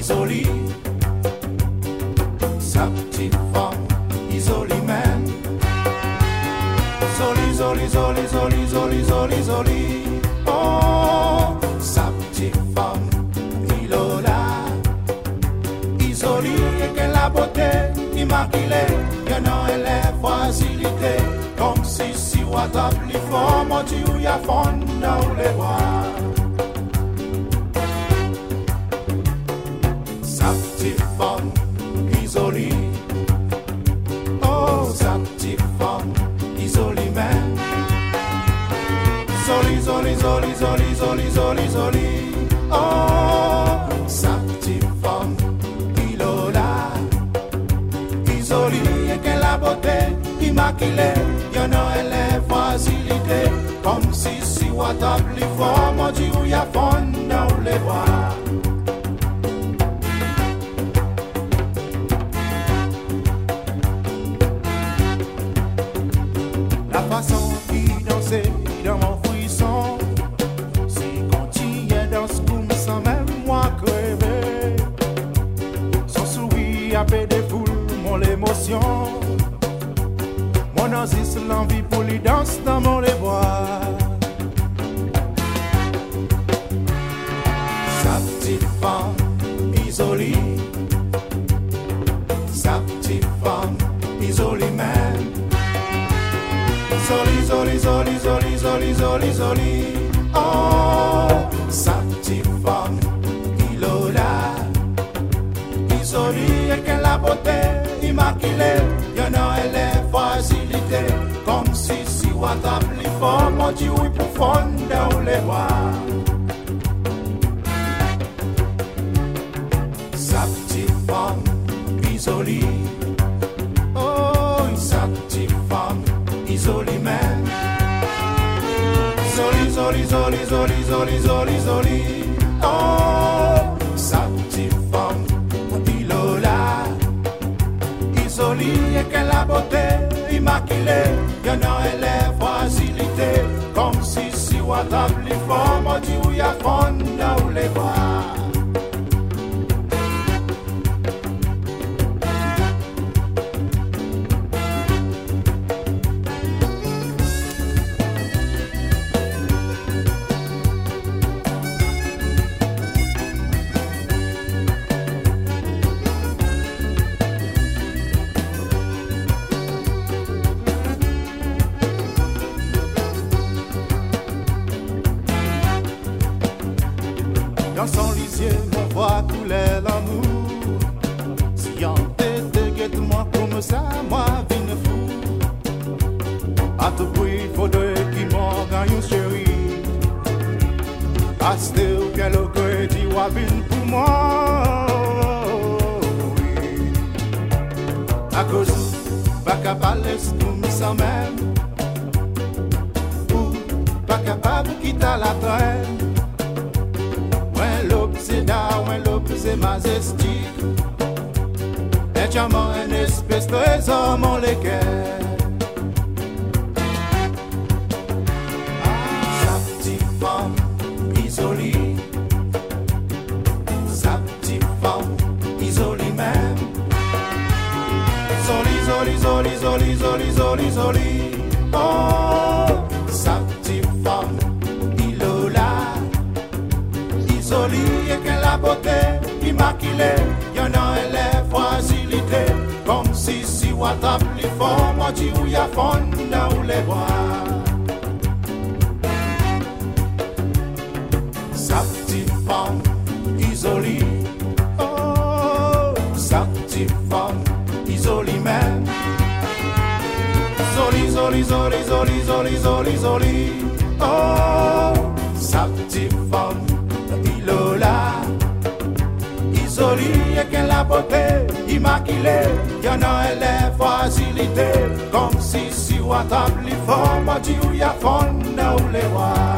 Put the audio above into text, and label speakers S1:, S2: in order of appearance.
S1: isolée. Sa petite femme isolée même. Isolée. Oh, sa petite femme Ilola. Isolée et que la beauté immaculée. Y'en a elle est facilité. Comme si wata plus fort, mon Dieu, y'a fond dans les bois. Sa petite femme isolée. Oh, sa petite femme isolée même. Isolée. Oh, sa petite femme Ilola. Isolée et que la beauté immaculée. Y'en a elle est facilité. Comme si wata plus fort, mon Dieu, y'a fond dans les bois. La façon qui dansait dans mon frisson, si continue dans ce coup, sans même moi crever. Son sourire a fait des foules, mon émotion. Mon oasis, l'envie pour les danser dans mon les bois. Sa petite femme isolée. Sa petite femme isolée même. Isolée. Oh, sa petite femme Ilola. Isolée et que la beauté immaculée. Y'en a elle est facilité. Comme si wata plus fort, mon Dieu, oui, pour fond dans les bois. Sa petite femme isolée. Oh, sa petite femme isolée même. Isolée. Oh, sa petite femme Ilola. Isolée et que la beauté immaculée. Y'en a elle est facilité. Comme si wata plus fort, mon Dieu, y'a fond dans les bois. Dans son lisier, on voit couler l'amour. Si on te guette moi comme ça, moi vine fou. À tout prix, faudrait qu'il m'en gagne chéri. Aste ou quel crédit ou vine pour moi. Oui. À cause, pas capable comme ça même. Ou pas capable de quitter la traîne. C'est majestique. Et jamais une espèce de trésor, mon léguer. Sa petite femme isolée. Sa petite femme isolée même. Isolée. Oh, sa petite femme Ilola. Isolée et que la beauté immaculée, y'en a elle est facilité. Comme si wata plus fort, mon Dieu, y'a fond dans les bois. Sa petite femme isolée. Oh, sa petite femme isolée même. Isolée. Oh, sa petite femme Ilola. Isolée et que la beauté immaculée. Y'en a elle est facilité. Comme si wata plus fort, mon Dieu, y'a fond dans les bois.